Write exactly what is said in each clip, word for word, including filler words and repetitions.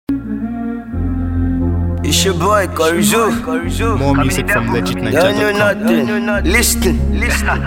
It's your boy, Corizo. More music from legit nigeria dot com. Don't know nothing. Listen,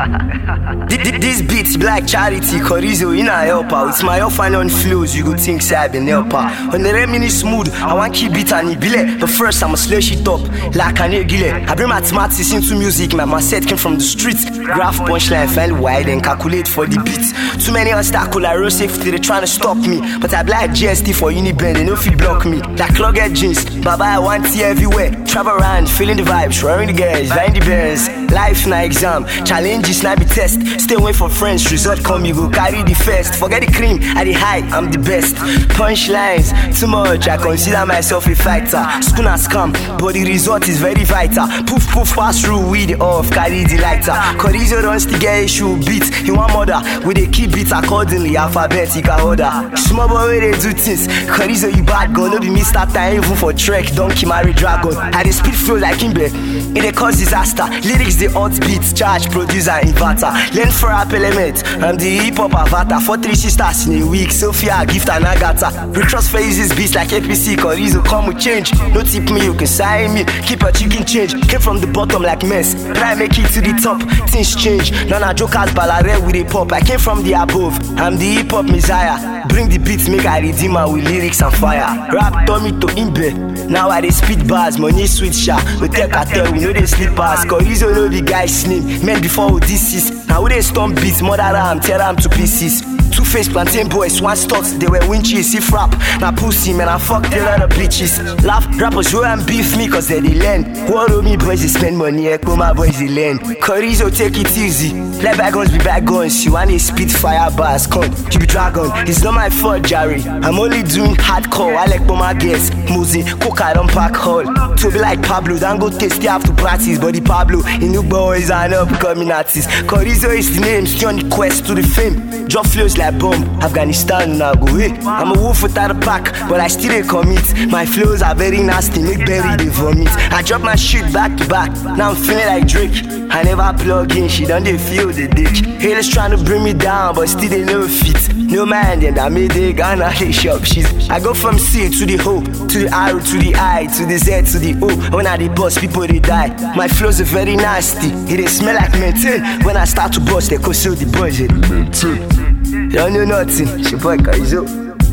listen. This beats black charity, Corizo, you know helper. It's my off and on flows, you go think say I been helper. On the remini smooth, I want keep beat and ibile. But first I'ma slash it up like an egile. I bring mathematics into music, my set came from the streets. Graph punchline, find wide and calculate for the beats. Too many obstacles, I road safety, they trying to stop me. But I black G S T for Unibend, they no fit block me. Like clogged jeans, baba I want tea everywhere. Travel around, feeling the vibes, roaring the girls, buying the bands. Life na exam, challenges na be test. Stay away for friends, result come you go carry the first. Forget the cream, at the high, I'm the best. Punchlines, too much, I consider myself a fighter. School na scam, but the result is very vital. Poof poof pass through weed off, carry the lighter. Corizo runs the get issue beat. You want mother, we they keep beats accordingly, alphabetical order. Small boy where they do things, Corizo you bad gun, no be me start time even for trek, donkey marry dragon. I dey speed flow like Kimbe, it dey cause disaster. Lyrics dey hot beats, charge producer inverter. Learn for rap element, I'm the hip hop avatar. For three sisters in a week, Sophia, Gift and Agatha. We cross phases beats like A P C, Corizo come with change. No tip me, you can sign me, keep a chicken change. Came from the bottom like mess, try make it to the top, things change. Nana jokers balare with a pop, I came from the above, I'm the hip hop messiah. Bring the beats, make I redeem her with lyrics and fire. Rap turn me to imbe, now I dey speed bars, money sweet sha. We take a tell, we know they sleep pass. Corizo know the guy slim, men before Odysseus. Now we dey stomp beats, mother ram, tear ram to pieces. Two face plantain boys, one stocks, they were winches. If rap, na pussy, man, I fucked a lot of bitches. Laugh, rappers who and beef me, cause they they learn. What me boys, they spend money, echo my boys, they learn. Corizo, take it easy. Let bygones be bygones. You want a spit fire bars, con, you be dragon. It's not my fault, Jerry. I'm only doing hardcore. I like my guests, Mose, Coca, don't pack hall. To be like Pablo, don't go taste, you have to practice. But the Pablo, in new boys and upcoming artists. Corizo is the name, still on the quest to the fame. Drop flows like bomb, Afghanistan now go away. I'm a wolf without a pack, but I still dey commit. My flows are very nasty, make berry they vomit. I drop my shit back to back, now I'm feeling like Drake. I never plug in, she done they feel the dick. Haters trying to bring me down, but still they no fit. No man, and I made they Ghana they shop shit. I go from C to the O, to the R, to the I, to the Z, to the O. When I dey bust, people they die. My flows are very nasty, it they smell like maintain. When I start to bust, they cause the boys it maintain. You don't know nothing, it's your boy Corizo.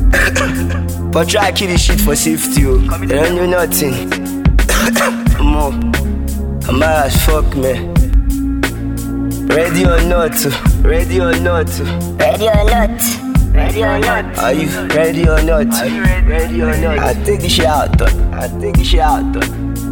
But try to kill this shit for safety, yo. You don't know nothing. More, I'm mad as fuck, man. Ready or not? Ready or not? Ready or not? Ready or not? Are you ready or not? Are you ready or not? I take this shit out, though. I take this shit out, though.